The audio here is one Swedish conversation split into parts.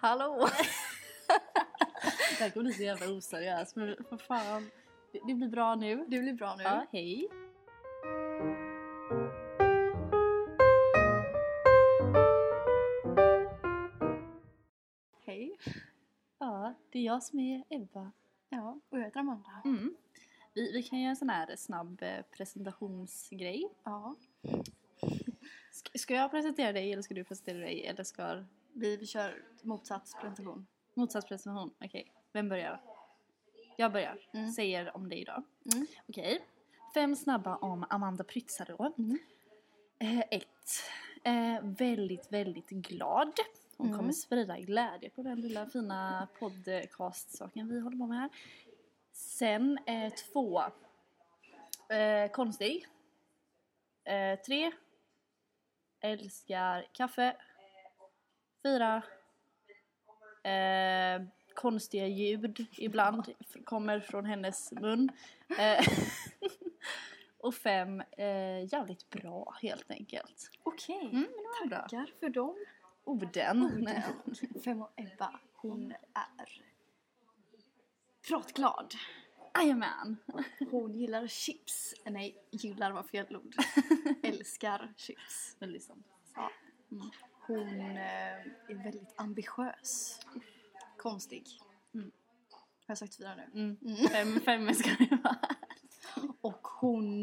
Hallå! Det här kommer bli så jävla oseriöst, men för fan. Det blir bra nu. Det blir bra nu. Ja, hej. Hej. Ja, det är jag som är Ebba. Ja, och jag heter Amanda. Mm. Vi kan göra en sån här snabb presentationsgrej. Ja. Ska jag presentera dig eller ska du presentera dig? Eller ska... Vi kör motsatspresentation. Motsatspresentation, okej. Vem börjar? Jag börjar. Säger om dig idag. Okej. 5 snabba om Amanda Prytzar då. 1. Väldigt, väldigt glad. Hon kommer sprida glädje på den lilla fina podcast-saken vi håller på med här. Sen 2. Konstig. 3. Älskar kaffe. 4. Konstiga ljud ibland kommer från hennes mun. Och 5. Jävligt bra helt enkelt. Okej. Tackar för dem. Orden. 5 och Ebba. Hon är pratglad. Jajamän. Hon gillar chips. Nej, gillar var fel ord. Älskar chips. Väldigt sant. Ja. Hon är väldigt ambitiös. Konstig. Har jag sagt 4 nu? 5 ska det vara. Och hon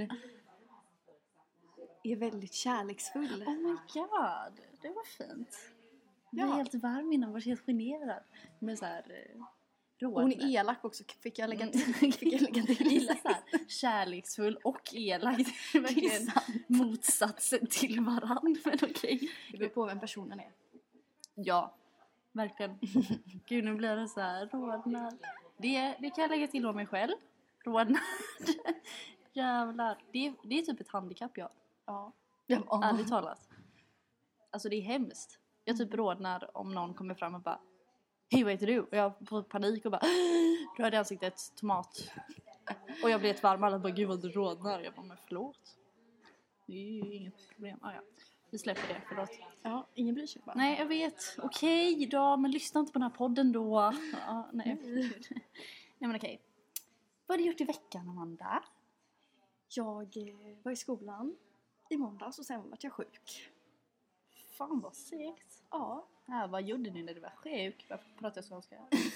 är väldigt kärleksfull. Oh my god, det var fint. Jag Ja. är helt varm innan, jag var helt generad. Med så här Hon är elak också, fick jag lägga till. Jag gillar så här kärleksfull och elak. Det är verkligen motsatsen till varandra, men okej. Det beror på vem personen är. Ja, verkligen. Gud, nu blir det så här rodnad. Det kan jag lägga till om mig själv. Rodnad. Jävlar. Det är typ ett handikapp jag har. Ja. Ärligt talat. Alltså det är hemskt. Jag typ rodnar om någon kommer fram och bara: hej, vad heter du? Och jag får panik och bara rörde i ansiktet tomat. Och jag blir ett varm. Alla bara, gud vad du rodnar. Jag bara, men förlåt. Det är ju inget problem. Ja. Vi släpper det, förlåt. Ja, ingen bryr sig bara. Nej, jag vet. Okej då, men lyssna inte på den här podden då. Ja, nej. Nej, men okej. Vad har du gjort i veckan, Amanda? Jag var i skolan i måndags och sen var jag sjuk. Fan vad segt. Ja. Vad gjorde ni när du var sjuk? Varför pratar jag skånska?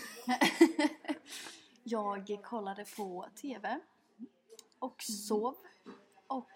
Jag kollade på TV och sov och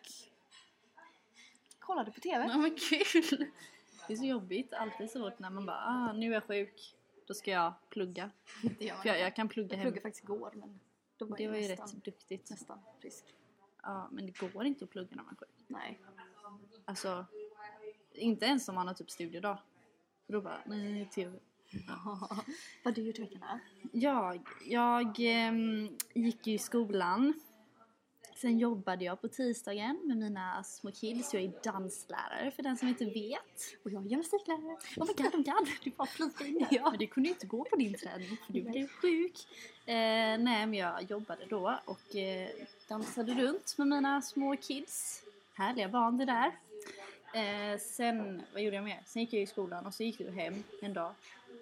kollade på TV. Ja, men kul. Det är så jobbigt, alltid så fort när man bara, nu är jag sjuk, då ska jag plugga. För jag kan plugga Jag hem. pluggade faktiskt igår, men då var Det jag var ju nästan, rätt duktigt. nästan frisk. Ja, men det går inte att plugga när man är sjuk. Nej. Alltså, inte ens om man har typ studiedag. För då bara, nej, TV. Vad har du gjort i veckan här? Jag gick ju i skolan. Sen jobbade jag på tisdagen med mina små kids. Jag är danslärare för den som inte vet. Och jag är gymnastiklärare. Oh my god, du var flygfin. Ja. Men du kunde ju inte gå på din träning för du blev sjuk. Nej, men jag jobbade då och dansade runt med mina små kids. Härliga barn det där. Sen, vad gjorde jag mer? Sen gick jag i skolan och så gick du hem en dag.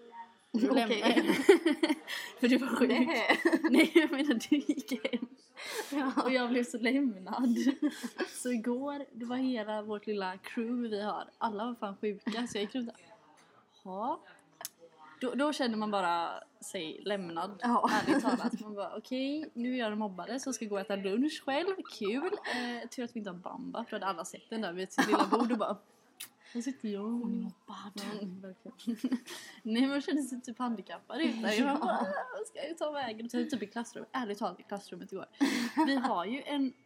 Okej. För du var sjuk. Nej, jag menar du gick hem. Ja. Och jag blev så lämnad. Så igår, det var hela vårt lilla crew vi har. Alla var fan sjuka, så jag gick runt där. Ja. Då känner man bara sig lämnad. Ja. Ärligt talat. Man bara, okej, nu är jag mobbade så jag ska gå och äta lunch själv. Kul. Tur att vi inte har Bamba. För hade alla sett den där vid sitt lilla bord och bara, här sitter jag. Hon är mobbad. Verkligen. Nej, man känner sig typ handikappad ute. Jag bara, vad ska jag ta vägen? Och så typ i klassrummet. Ärligt talat i klassrummet igår. Vi har ju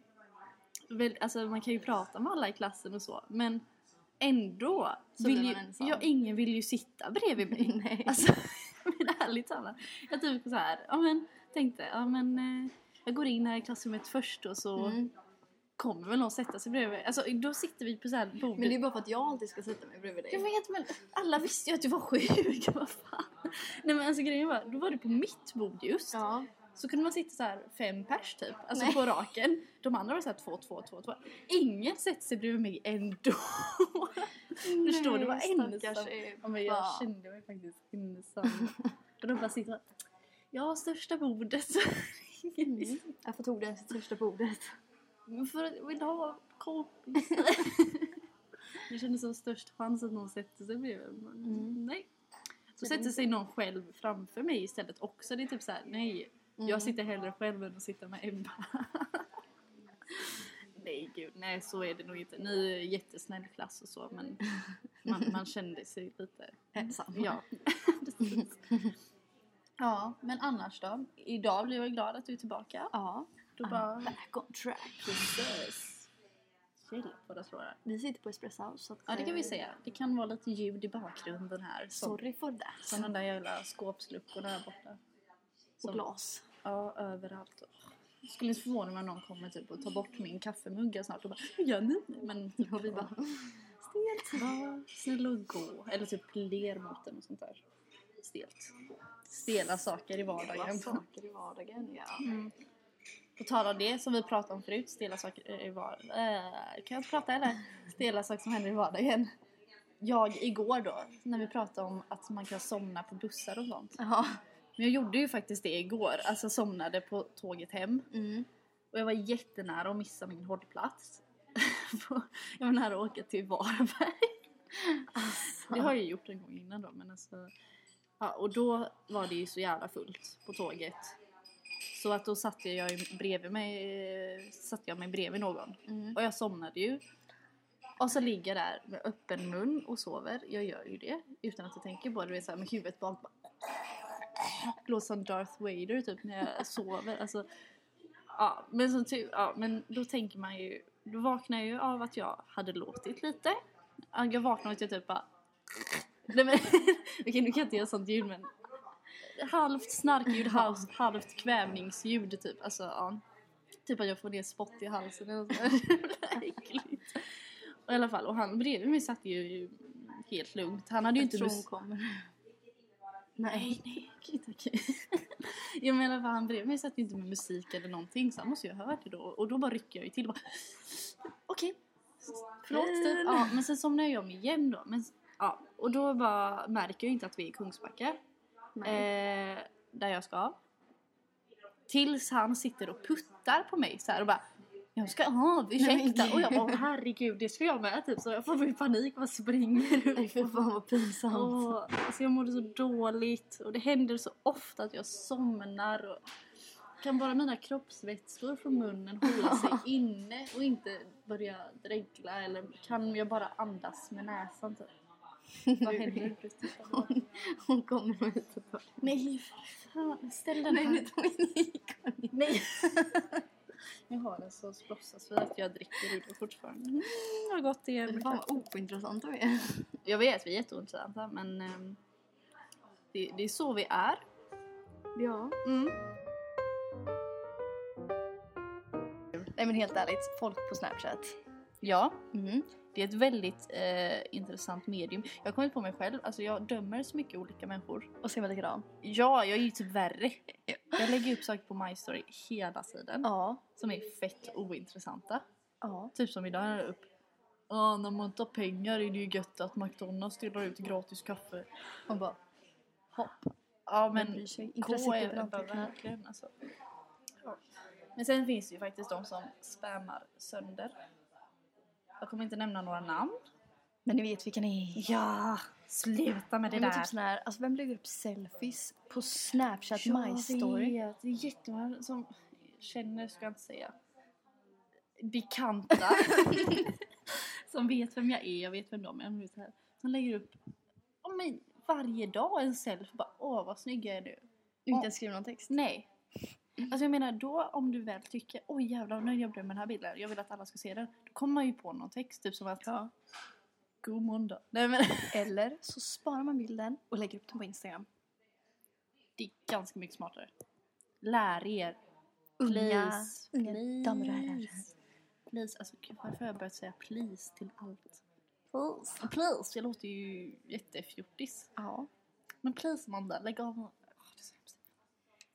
alltså man kan ju prata med alla i klassen och så. Men ändå Så vill blir ju, man ensam. ingen vill ju sitta bredvid mig. Nej. Alltså, men ärligt talat. Jag typ så här, tänkte, jag går in här i klassrummet först och så kommer väl någon sätta sig bredvid mig. Alltså då sitter vi på så här bordet. Men det är bara för att jag alltid ska sätta mig bredvid dig. Jag vet, men alla visste ju att du var sjuk. Vad fan. Nej, men alltså grejen var, då var du på mitt bord just. Ja. Så kunde man sitta så här 5 pers typ. Alltså på raken. De andra var så här 2. Ingen sätter sig bredvid mig ändå. Förstår du? Var ensam. Ja, men jag kände mig faktiskt ensam. Och de bara sitter ja, största bordet. Varför tog det största bordet? För att vill ha kompis. Jag kände så störst chans att någon sätter sig bredvid. Nej. Så sätter sig någon själv framför mig istället också. Det är typ så här, nej. Jag sitter hellre själv än att sitta med Ebba. Nej gud, nej så är det nog inte. Ni är jättesnäll klass och så, men man kände sig lite ensam. Ja. Ja, men annars då? Idag blir jag glad att du är tillbaka. Ja. Då bara back on track. Precis. Hjälp vad det slår här. Vi sitter på Espresso House. Så att, Ja, det kan vi säga. Det kan vara lite ljud i bakgrunden här. Sorry for that. Som de där jävla skåpsluckorna där borta. Och glas. Ja, överallt. Jag skulle inte förvåna mig om någon kommer typ och tar bort min kaffemugga snart och bara, hur gör ni? Men typ, vi bara, stelt. Ja, snälla och gå. Eller typ ler mot den och sånt där. Stelt. Stela saker i vardagen. Ja. På tal om det som vi pratade om förut, stela saker i vardagen. Kan jag prata eller? Stela saker som händer i vardagen. Jag igår då, när vi pratade om att man kan somna på bussar och sånt. Ja. Men jag gjorde ju faktiskt det igår. Alltså somnade på tåget hem. Och jag var jättenära att missa min hållplats. Jag var nära att åka till Varberg. Alltså. Det har jag gjort en gång innan då. Men alltså, ja, och då var det ju så jävla fullt på tåget. Så att då satte jag mig bredvid någon. Och jag somnade ju. Och så ligger jag där med öppen mun och sover. Jag gör ju det utan att jag tänker på det. Det är så här med huvudet bak. Låter som Darth Vader typ när jag sover. Alltså, ja, men, så typ, ja, men då tänker man ju. Då vaknar jag ju av att jag hade låtit lite. Jag vaknar och jag typ bara. Nej, men, okej, nu kan jag inte göra sånt ljud, men halvt snarkljud, halvt kvävningsljud typ. Alltså, ja. Typ att jag får ner spott i halsen eller så. Äckligt. Och i alla fall, och han bredvid mig satt ju helt lugnt. Han hade ju inte Nej, okej. Jag menar, för han bredvid mig satt inte med musik eller någonting, så han måste ju ha hört det då. Och då bara rycker jag ju till och bara, okej. Förlåt typ. Ja, men sen somnar jag om igen då. Men, ja, och då bara märker jag inte att vi är i Kungsbacka. Där jag ska. Tills han sitter och puttar på mig så här och bara, jag ska ursäkta. Och jag bara, herregud, det ska jag med typ. Så jag får bli panik och springer upp. Nej, för fan vad pinsamt. Alltså jag mådde så dåligt. Och det händer så ofta att jag somnar. Och kan bara mina kroppsvätskor från munnen hålla sig inne och inte börja dregla. Eller kan jag bara andas med näsan typ. Vad händer? Hon kommer hit och tar. Nej, fan, ställ den här. Nej. Jag har den så sprossas för att jag dricker ur det fortfarande. Jag har gått igen. Fan vad ointressant du är. Jag vet, vi är jätteointressanta, men det är så vi är. Ja. Nej, men helt ärligt, folk på Snapchat. Ja. Det är ett väldigt intressant medium. Jag har kommit på mig själv, alltså jag dömer så mycket olika människor. Och ser man likadan? Ja, jag är ju typ värre. Jag lägger upp saker på My Story hela tiden. Ja. Som är fett ointressanta. Ja. Typ som idag är upp. När man inte har pengar är det ju gött att McDonalds delar ut gratis kaffe. Man bara, hopp. Ja, men intresset är verkligen alltså. Ja. Men sen finns det ju faktiskt de som spammar sönder. Jag kommer inte nämna några namn. Men ni vet vilka ni är. Ja, sluta med det där. Typ sån här, alltså vem lägger upp selfies på Snapchat My Story? Det är jättemånga som känner, ska jag inte säga, bekanta. Som vet vem jag är, jag vet vem de är. Som lägger upp varje dag en selfie. Bara, vad snygg jag är nu. Inte ens skriva någon text? Nej. Alltså jag menar, då om du väl tycker, jävlar, nu jag blev med den här bilden, jag vill att alla ska se den. Då kommer man ju på någon text, typ som att, god måndag. Nej, men. Eller så sparar man bilden och lägger upp den på Instagram. Det är ganska mycket smartare. Lär er. Unga damer och herrar. Please, alltså varför har jag börjat säga please till allt? Please, jag låter ju jättefjortis. Ja. Men please Amanda, lägg av.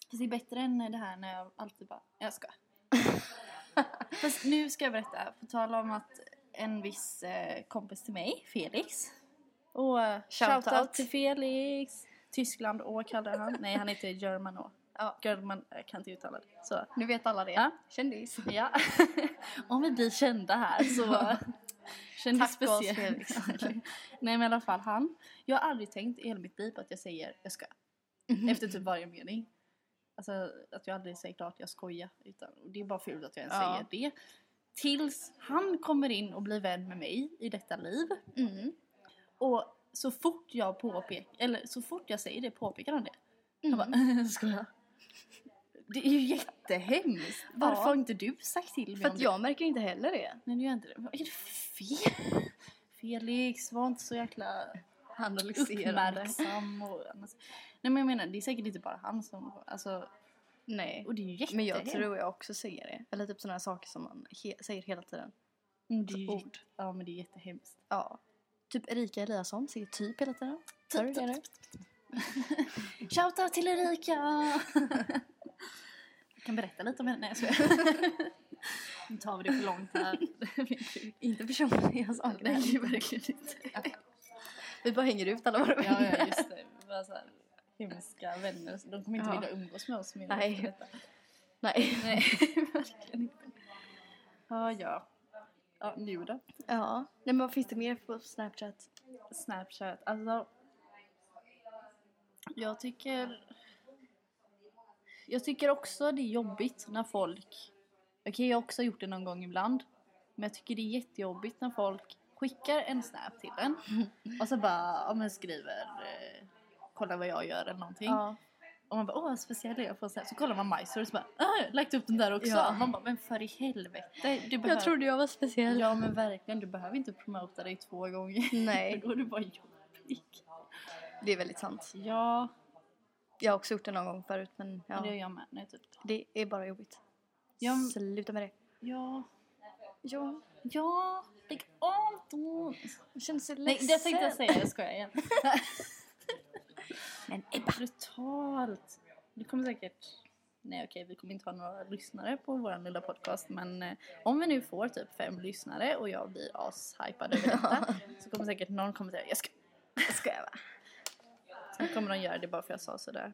Fast det är bättre än det här när jag alltid bara, jag ska. Fast nu ska jag berätta, på tal om att en viss kompis till mig, Felix. Och shoutout till Felix. Tyskland, kallar han. Nej, han heter German å. Ja, German, jag kan inte uttala det. Så. Nu vet alla det. Ja. Kändis. Ja. Om vi blir kända här så... Kändis speciellt. Felix. Nej, men i alla fall han. Jag har aldrig tänkt i hela mitt liv att jag säger jag ska. Efter typ varje mening. Alltså att jag aldrig säger klart jag skojar. Utan det är bara fult att jag ens säger det. Tills han kommer in och blir vän med mig i detta liv. Och så fort jag säger det påpekar han det. Han bara, skojar. Det är ju jättehemskt. Varför har inte du sagt till mig? För att jag märker inte heller det. Nej, du gör inte det. Vad är det för fel? Felix, var inte så jäkla uppmärksam. Nej, men jag menar, det är säkert inte bara han som... Alltså, nej. Och det är ju jättehemskt. Men jag tror jag också säger det. Eller typ sådana här saker som man säger hela tiden. Ord. Ja, men det är jättehemskt. Ja. Typ Erika Eliasson säger typ hela tiden. Typ. Shoutout till Erika! Jag kan berätta lite om henne. Nu tar vi det för långt här. Inte personliga saker. Nej, det är verkligen inte. Vi bara hänger ut alla våra vänner. Ja, just det. Vi bara så här hemska vänner. De kommer inte vilja umgås med oss mer. Nej. Nej, verkligen inte. Ja, nu då? Ja, nej, men vad finns det mer på Snapchat? Alltså... Jag tycker också det är jobbigt när folk... Okej, jag har också gjort det någon gång ibland. Men jag tycker det är jättejobbigt när folk skickar en snap till en. Och så bara, om jag skriver... kolla vad jag gör eller någonting. Ja. Och man bara, speciellt jag får snap. Så kollar man My Story och så bara, lagt upp den där också. Ja. Man bara, men för i helvete. Jag trodde jag var speciell. Ja, men verkligen. Du behöver inte promota dig 2 gånger. Nej. Då är du bara jobbig. Det är väldigt sant. Ja. Jag har också gjort det någon gång förut, men ja. Det gör jag med. Nej, typ. Det är bara jobbigt. Sluta med det. Ja. Lägg av då. Jag känner sig ledsen. Nej, det tänkte jag säga. Jag skojar igen. Men brutalt. Det kommer säkert... Nej, okej, vi kommer inte ha några lyssnare på vår lilla podcast. Men om vi nu får typ 5 lyssnare och jag blir ashypad över detta så kommer säkert någon komma säga, jag ska va. Sen kommer de göra det bara för jag sa sådär.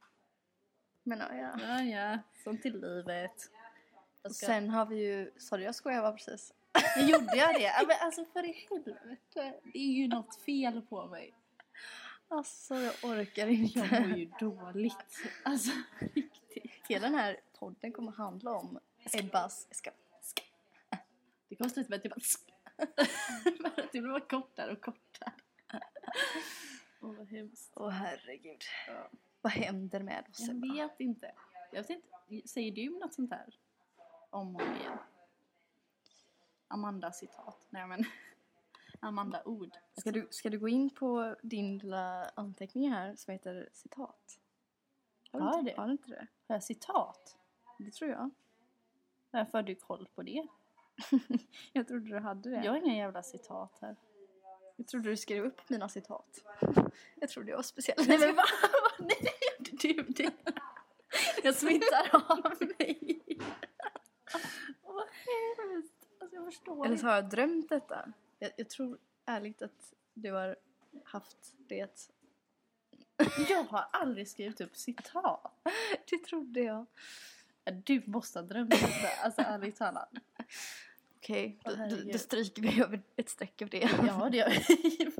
Ja, sånt till livet. Sen har vi ju... Sorry, jag skojar va precis. Gjorde jag det? Men alltså för i helvete. Det är ju något fel på mig. Alltså jag orkar inte. Jag mår ju dåligt. Alltså riktigt. Hela den här podden kommer handla om Ebbas ska. Det kommer sluta med att jag bara det blir bara kortare och kortare. Vad hemskt. Herregud. Ja. Vad händer med oss? Jag vet inte. Säger du något sånt här? Om och igen. Amanda citat. Nej men. Amanda ord. Ska du gå in på din lilla anteckning här som heter citat? Har det? Har du inte det? Har jag citat? Det tror jag. Varför har du koll på det? Jag trodde du hade det. Jag har inga jävla citat här. Jag trodde du skrev upp mina citat. Jag trodde jag var speciell. Nej men vad? Nej, gjorde du det? Jag smittar av mig. Vad hemskt. Alltså jag förstår. Eller så har jag drömt detta. Jag tror ärligt att du har haft det. Jag har aldrig skrivit upp citat. Det trodde jag. Du måste ha drömt detta. Alltså ärligt talat. Okej, då stryker vi över ett streck av det. Ja, det gör vi.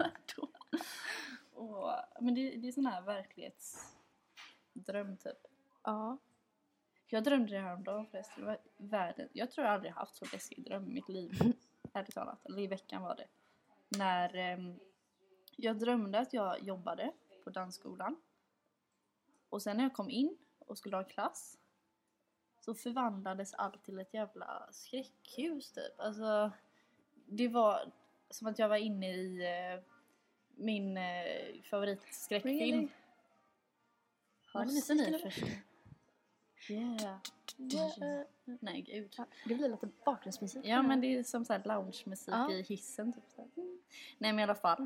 Men det är sån här verklighetsdröm typ. Ja. Jag drömde det här om dagen förresten. Det var världen. Jag tror jag aldrig haft så läskig dröm i mitt liv. Ärligt talat. Eller i veckan var det. När jag drömde att jag jobbade på dansskolan. Och sen när jag kom in och skulle ha klass. Så förvandlades allt till ett jävla skräckhus typ. Alltså det var som att jag var inne i min favoritskräckfilm. Har ni så ny först? Yeah. Nej gud. Det blir lite bakgrundsmusik. Ja men det är som så här loungemusik i hissen typ så här. Nej men i alla fall.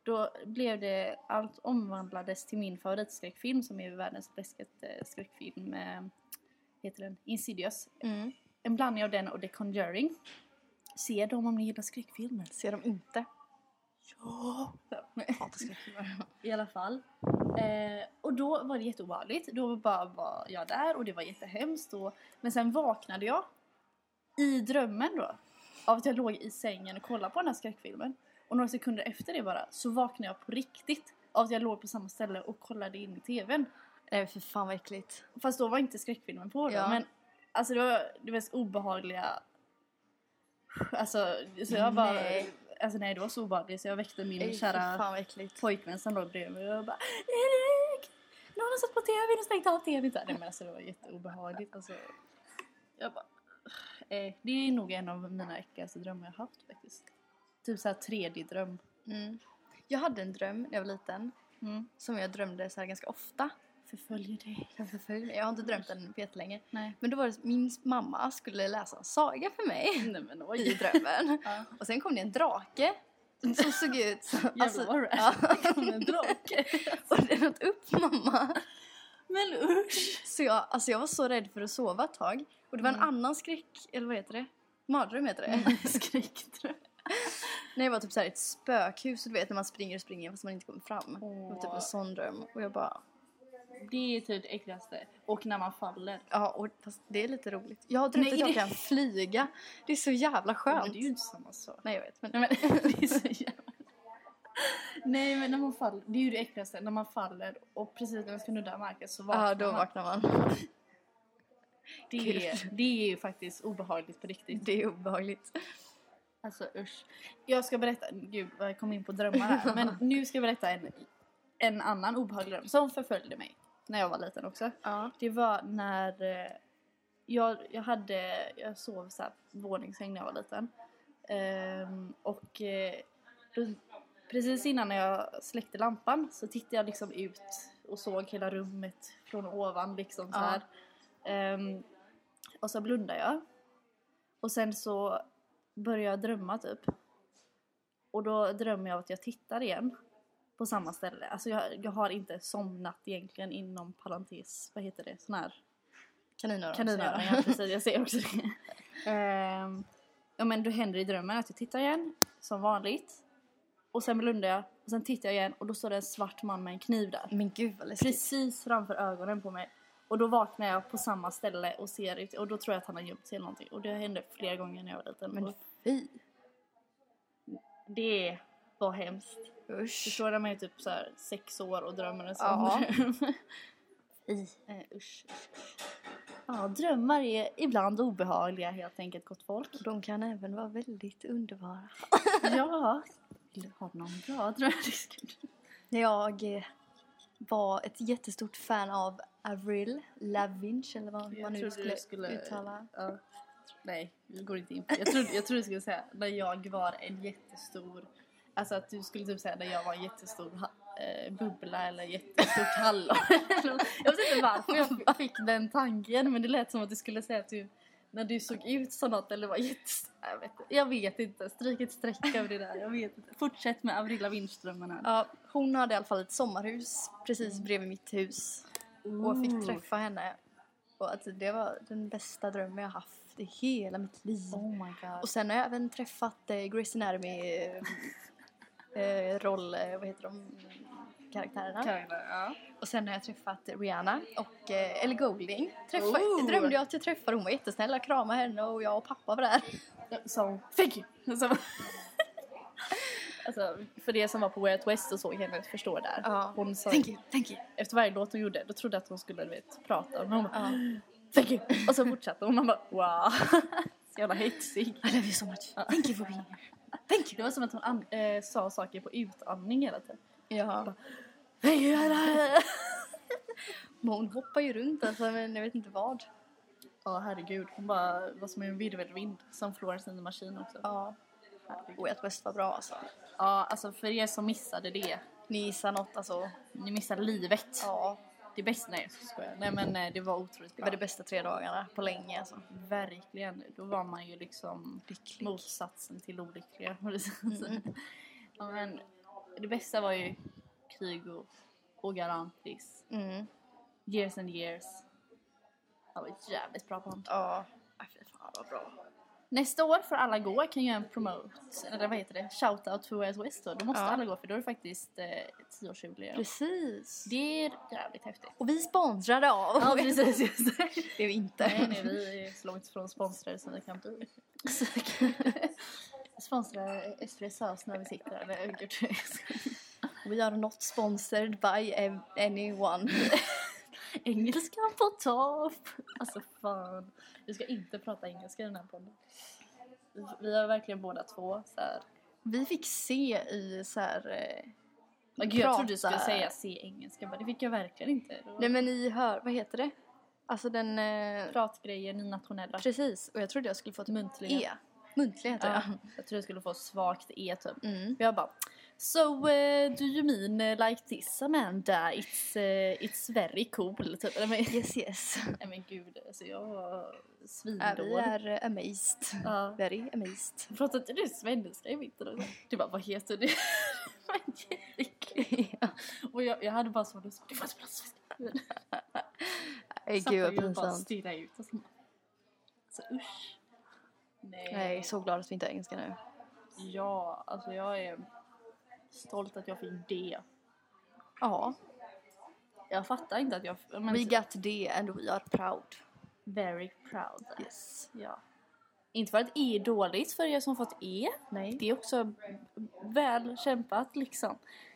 Då blev det, allt omvandlades till min favoritskräckfilm som är världens läskigaste skräckfilm. Heter den Insidious. En blandning av den och The Conjuring. Se dem om ni gillar skräckfilmer. Se dem inte. Ja. I alla fall. Och då var det jätteobehagligt. Då bara var jag där och det var jättehemskt. Men sen vaknade jag i drömmen då. Av att jag låg i sängen och kollade på den här skräckfilmen. Och några sekunder efter det bara så vaknade jag på riktigt. Av att jag låg på samma ställe och kollade in i tvn. Nej, för fan vad äckligt. Fast då var inte skräckfilmen på då. Ja. Men alltså det var det mest obehagliga. Alltså så jag bara... Nej. Alltså nej, det var så obehagligt så jag väckte min kära pojkvän som låg bredvid mig och bara Erik! Någon har satt på tv och stängt av tv. Nej men alltså det var jätteobehagligt. Alltså, jag bara... det är nog en av mina äckligaste drömmar jag haft faktiskt. Typ såhär 3D-dröm. Jag hade en dröm när jag var liten. Som jag drömde så här ganska ofta. Förföljer dig. Jag har inte drömt den på jättelänge. Nej. Men då var det min mamma skulle läsa en saga för mig. Nej, men i drömmen. Ja. Och sen kom det en drake som såg ut som... Jävlar vad det kom en drake. Och den åt upp mamma. Men usch. Så jag var så rädd för att sova ett tag. Och det var en annan skräck, eller vad heter det? Mardröm heter det. Skräckdröm. Nej, det var typ så här ett spökhus. Du vet när man springer fast man inte kommer fram. Det var typ en sån dröm. Och jag bara... Det är typ det äckligaste. Och när man faller. Ja, och fast det är lite roligt. Jag har drömt att jag kan flyga. Det är så jävla skönt. Men det är ju inte samma sak. Nej, jag vet. Men... Nej, men det är så jävla... Nej, men när man faller... Det är ju det äckligaste. När man faller och precis när man ska nudda marken så vaknar man. Ja, då vaknar man. Det är ju faktiskt obehagligt på riktigt. Det är obehagligt. Alltså usch. Jag ska berätta... Gud, jag kom in på drömmar här. Men nu ska jag berätta en annan obehaglig dröm som förföljde mig när jag var liten också. Ja. Det var när jag sov så här våningssäng när jag var liten. Då, precis innan jag släckte lampan så tittade jag liksom ut och såg hela rummet från ovan liksom så här. Och så blundade jag. Och sen så började jag drömma typ. Och då drömmer jag att jag tittar igen på samma ställe. Alltså jag har inte somnat egentligen inom parentes. Vad heter det? Sån här kaninöron, ja, precis. Jag ser också det. Ja, men då händer det i drömmen att jag tittar igen som vanligt. Och sen blundar jag. Och sen tittar jag igen och då står det en svart man med en kniv där. Men gud vad läskigt. Precis framför ögonen på mig. Och då vaknar jag på samma ställe och ser ut. Och då tror jag att han har gömt sig eller någonting. Och det hände flera gånger när jag var liten. Men fy. Det var hemskt. Usch. Förstår du, man är typ så här 6 år och drömmer en sån Ja. dröm. Usch. Ja, drömmar är ibland obehagliga helt enkelt, gott folk. De kan även vara väldigt underbara. Ja. Vill du ha någon bra dröm? Jag var ett jättestort fan av Avril Lavigne, eller vad man nu skulle uttala. Ja. Nej, det går inte in på. Jag trodde du skulle säga när jag var en jättestor... Alltså att du skulle typ säga när jag var en jättestor bubbla eller jättestort hallon. Jag vet inte varför jag fick den tanken, men det lät som att du skulle säga typ när du såg ut som något eller var jättestor. Jag vet inte. Stryk ett streck över det där. Jag vet inte. Fortsätt med Avril Lavigne-drömmarna. Ja, hon hade i alla fall ett sommarhus precis bredvid mitt hus. Och fick träffa henne. Och alltså, det var den bästa drömmen jag haft i hela mitt liv. Oh my god. Och sen har jag även träffat Grey's Anatomy vad heter de karaktärerna? Ja. Och sen har jag träffat Rihanna och Ellie Goulding. Drömde jag att jag träffade, hon var jättesnäll, jag kramade henne och jag och pappa var där. Så, thank you! Så. Alltså, för det som var på Way Out West och såg henne förstår där. Ja. Hon sa, thank you. Efter varje låt hon gjorde, då trodde jag att hon skulle prata. Men hon bara, thank you! Och så fortsatte hon. Man bara, wow! Så jävla hetsig. I love you so much. Thank you for being here. Thank you. Det var som att hon sa saker på utandning hela tiden. Ja. Thank you! Men hon hoppar ju runt alltså, men jag vet inte vad. Ja, herregud. Hon bara var som en virvelvind. Som Florence and the Machine också. Ja. Way Out West var bra alltså. Ja, alltså för er som missade det. Ni gissar något alltså. Ni missade livet. Ja. Det bästa, nej jag skojar. Nej men det var otroligt bra. Det var det bästa 3 dagarna på länge alltså. Verkligen. Då var man ju liksom lycklig. Motsatsen till olyckliga. Ja, men det bästa var ju Kygo och Garantis. Years and Years. Jag var jävligt bra på honom. Ja, fy fan vad bra. Nästa år får alla gå, kan göra en promote, eller vad heter det, shoutout to West West då måste alla gå, för då är det faktiskt 10-årsjubileum. Precis. Det är jävligt häftigt. Och vi sponsrade av. Ja, precis, just det. Det är vi inte. Nej, vi är så långt från sponsrade som vi kan bli. Sponsrar Espressas när vi sitter där. Eller, gud, We are not sponsored by anyone. Engelskan på topp. Alltså fan. Vi ska inte prata engelska i den här podden. Vi har verkligen båda två så här. Vi fick se i så här... Gud, jag trodde du skulle säga se engelska, men det fick jag verkligen inte. Nej, men ni hör, vad heter det? Alltså den... Pratgrejen i nationella. Precis, och jag trodde jag skulle få ett muntliga. E. Muntliga heter det. Jag trodde jag skulle få svagt E typ. Jag bara, so do you mean like this, Amanda? It's very cool typ. Yes. Nej men gud, alltså jag var svindålig. Vi är amazed. Very amazed. Pratade inte du svenska i mitten också? Du bara, vad heter det? Det var jätteäckligt. Och jag hade bara så lust, du får inte prata svenska. Gud vad pinsamt. Bara stirra ut och så usch. Nej, så glad att vi inte har engelska nu. Ja, alltså jag är stolt att jag fick D. Ja. Jag fattar inte att jag... We got D and we are proud. Very proud. Yes. Ja. Inte för att E är dåligt för er som fått E. Nej. Det är också väl kämpat liksom.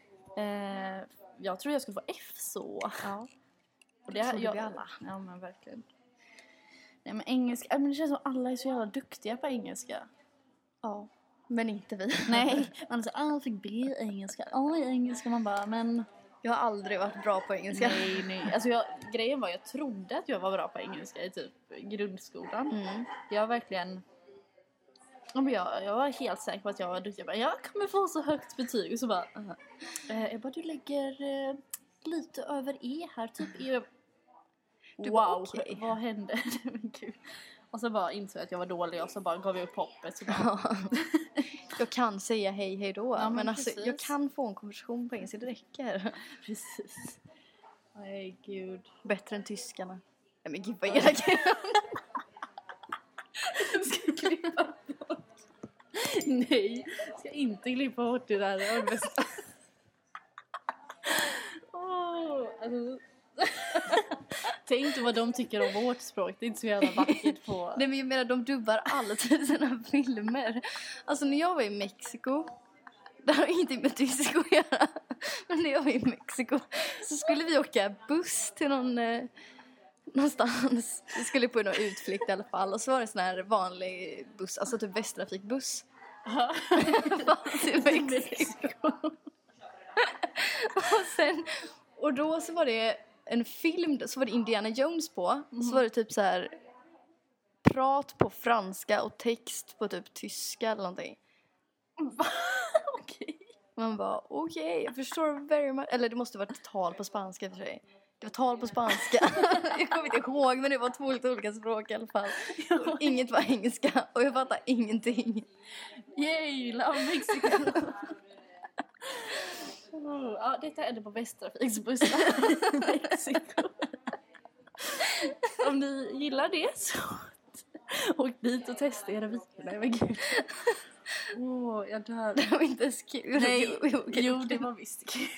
Jag tror jag skulle få F så. Ja. Och det trodde vi alla. Ja men verkligen. Nej men engelska, men det känns som alla är så jävla duktiga på engelska. Ja. Men inte vi. Nej, man säger alla fick B i engelska. Alla i engelska, man bara, men... Jag har aldrig varit bra på engelska. Nej. Alltså grejen var, jag trodde att jag var bra på engelska i typ grundskolan. Jag verkligen... Jag var helt säker på att jag var duktig. Jag kommer få så högt betyg. Och så bara... Jag bara, du lägger lite över E här. Typ E. Wow, okay. Vad hände? Men gud. Och så bara insåg jag att jag var dålig. Och så bara gav jag upp hoppet. Så bara... Jag kan säga hej då. Ja, men alltså, jag kan få en konversation på engelska. Det räcker. Precis. Nej, gud. Bättre än tyskarna. Nej, men gud vad elak. Jag ska klippa bort. Nej, jag ska inte klippa bort det där. Det var det bästa. Alltså. Tänk vad de tycker om vårt språk. Det är inte så jävla vackert på... Nej, men jag menar, de dubbar alltid sina filmer. Alltså när jag var i Mexiko, det har ingenting med tysk att göra, men när jag var i Mexiko så skulle vi åka buss till någonstans. Vi skulle på någon utflykt i alla fall. Och så var det en sån här vanlig buss, alltså typ Västtrafikbuss. till Mexiko. Och då så var det en film, så var det Indiana Jones på. Och så var det typ så här prat på franska och text på typ tyska eller någonting. Okej. Man bara, okej, jag förstår very much. Eller det måste vara ett tal på spanska för sig. Det var tal på spanska. Jag kommer inte ihåg, men det var 2 olika språk i alla fall. Och inget var engelska och jag fattar ingenting. Yay, love Mexico. Ja, detta är det på Västtrafiksbussen. Mexiko. Om ni gillar det så åk dit och testa era viner. Nej men gud. Jag dör. Det var inte ens kul. Nej, jo det var visst kul.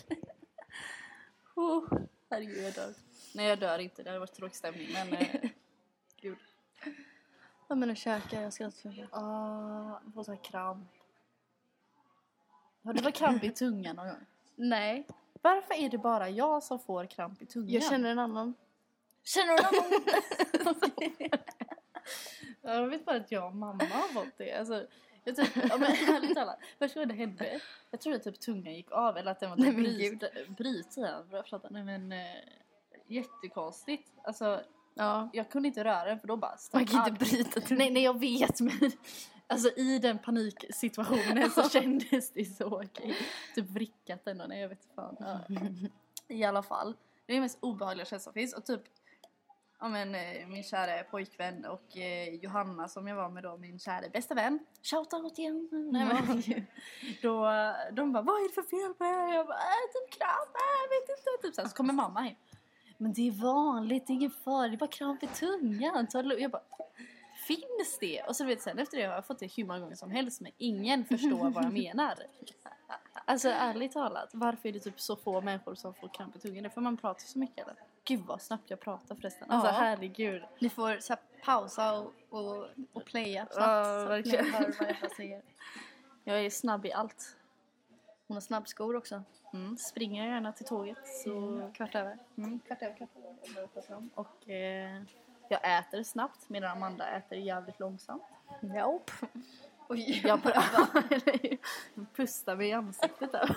Herregud, jag dör. Nej, jag dör inte. Det hade varit tråkig stämning, men gud. Ja, men att käka, jag ska inte för jag får så här kramp. Har du varit kramp i tungan någon gång? Nej. Varför är det bara jag som får kramp i tungan? Jag känner en annan. Känner du en annan? Jag vet bara att jag och mamma har fått det. Alltså, jag typ, men ärligt talat, först vad det hände, jag trodde typ tungan gick av eller att den var typ bryt i den. Nej men jättekonstigt. Alltså, jag kunde inte röra den för då bara man kan inte bryta tungan. Nej, jag vet, men alltså i den paniksituationen så kändes det så okej. Typ vrickat ändå, nej jag vet fan. I alla fall, det är den mest obehagliga känslan som finns och typ Ja, men min kära pojkvän och Johanna som jag var med då, min kära bästa vän. Shoutout igen. Nej, men, då, de bara, vad är det för fel på det? Jag bara, typ kram, jag vet inte. Typ så kommer mamma hem. Men det är vanligt, det är ingen fara, det är bara kramp i tungan. Jag bara, finns det? Och så vet sen efter det har jag fått det hur många gånger som helst, men ingen förstår vad jag menar. Alltså ärligt talat, varför är det typ så få människor som får kramp i tungan? Det får man prata så mycket eller? Gud vad snabbt jag pratar förresten. Alltså herregud. Ni får så här, pausa och playa snabbt. Ja, så att ni hör vad jag säger. Jag är snabb i allt. Hon har snabbskor också. Springer gärna till tåget. Så Kvart över. Kvart över. Och jag äter snabbt medan Amanda äter jävligt långsamt. Nope. Oj, jag pustar mig i ansiktet där.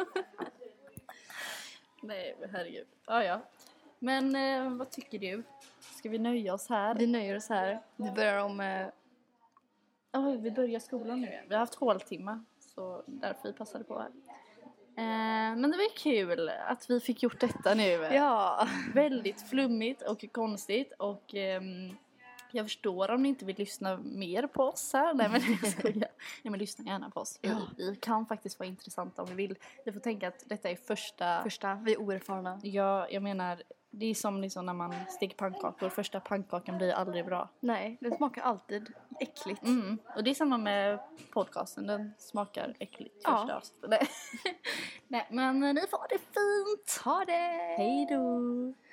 Nej, men herregud. Ja. Men vad tycker du? Ska vi nöja oss här? Vi nöjer oss här. Vi börjar om... vi börjar skolan nu. Vi har haft håltimme. Så därför vi passade på här. Men det var kul att vi fick gjort detta nu. Ja. Väldigt flummigt och konstigt. Och jag förstår om ni inte vill lyssna mer på oss här. Nej, men jag skojar. Nej, men lyssna gärna på oss. Ja. Vi kan faktiskt vara intressanta om vi vill. Vi får tänka att detta är första. Vi är oerfarna. Ja, jag menar, det är som liksom när man steker pannkakor. Första pannkakan blir aldrig bra. Nej, den smakar alltid äckligt. Och det är samma med podcasten. Den smakar äckligt första avsnittet. Nej, men ni får det fint. Ha det! Hej då!